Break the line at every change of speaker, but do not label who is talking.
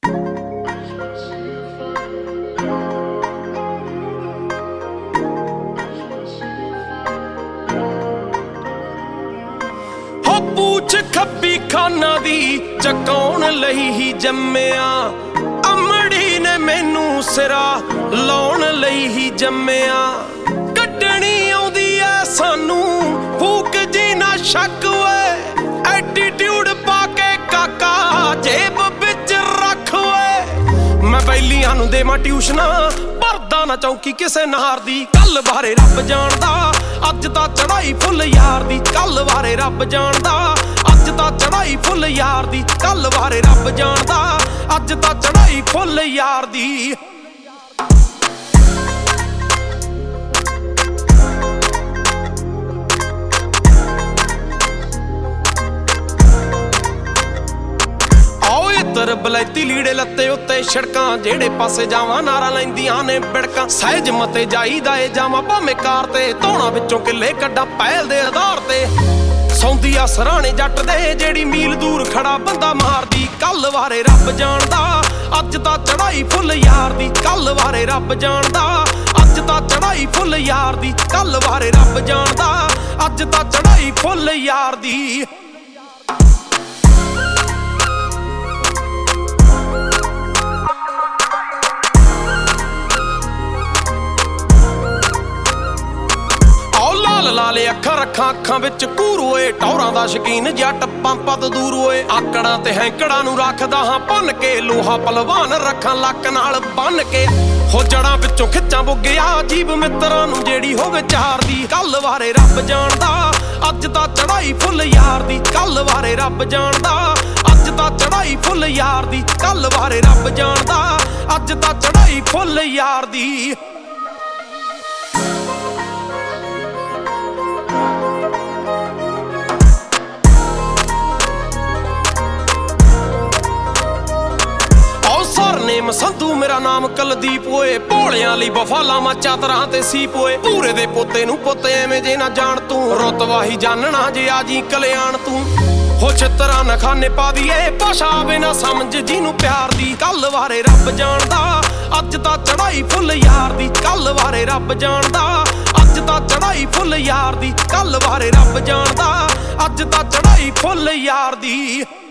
पूछ खब्बी खाना दी चकाउण लई ही जम्मिया अमड़ी ने मैनू सिरा लाउण लई ही जम्मिया कड्डणी आउंदी ऐ सानू फूक जी ना शक वे एटीट्यूड पाके काका जेब विच रख वे मैं बैलियां नू देवां ट्यूशना भरदा ना चौकी किसे नार दी कल बारे रब जाणदा अज तां चढ़ाई फुल यार दी कल बारे रब जाणदा अज तां चढ़ाई फुल यार दी कल बारे रब जाणदा अज तां चढ़ाई फुल यार दी बलैती लीड़े लत्ते उत्ते सड़कां जेड़े पासे जावां नारा लैंदियां ने बिड़कां सहज मते जाईदा ए जावां भावें कार ते धौणा विचों किले कड्डा पहल दे आधार ते सौंदी आ सराणे जट दे जेड़ी मील दूर खड़ा बंदा मारदी कल बारे रब जाणदा अज तां चढ़ाई फुल यार दी कल बारे रब जाणदा अज तां चढ़ाई फुल यार दी कल बारे रब जाणदा अज तां चढ़ाई फुल यार दी लाले अखा रखा अखां विच घूर होए टौरां दा शकीन जट पंपा तो दूर होए आकड़ा ते हैंकड़ा नू रखदा हां भन के लोहा पलवान रखां लक नाल बन के हो जड़ां विचों खिच्चां बुग्गिया जीव मित्रां नू जेड़ी होवे चार दी कल बारे रब जाणदा अज तां चढ़ाई फुल यार दी कल बारे रब जाणदा अज तां चढ़ाई फुल यार दी कल बारे रब जाणदा अज तां चढ़ाई फुल यार दी नेम संधू मेरा नाम कुलदीप होए भोलियां लई वफा लावां चादरां ते सीप होए पूरे दे पोते नू पोते एवें जे ना जाण तू रुतवाही जानना जे आजी कल्याण तू हो छित्तरां नखाने पा दिए भाषा आवे ना समझ जिनू प्यार दी कल बारे रब जाणदा अज तां चढ़ाई फुल यार दी कल बारे रब जाणदा अज तां चढ़ाई फुल यार दी कल बारे रब जाणदा अज तां चढ़ाई फुल यार दी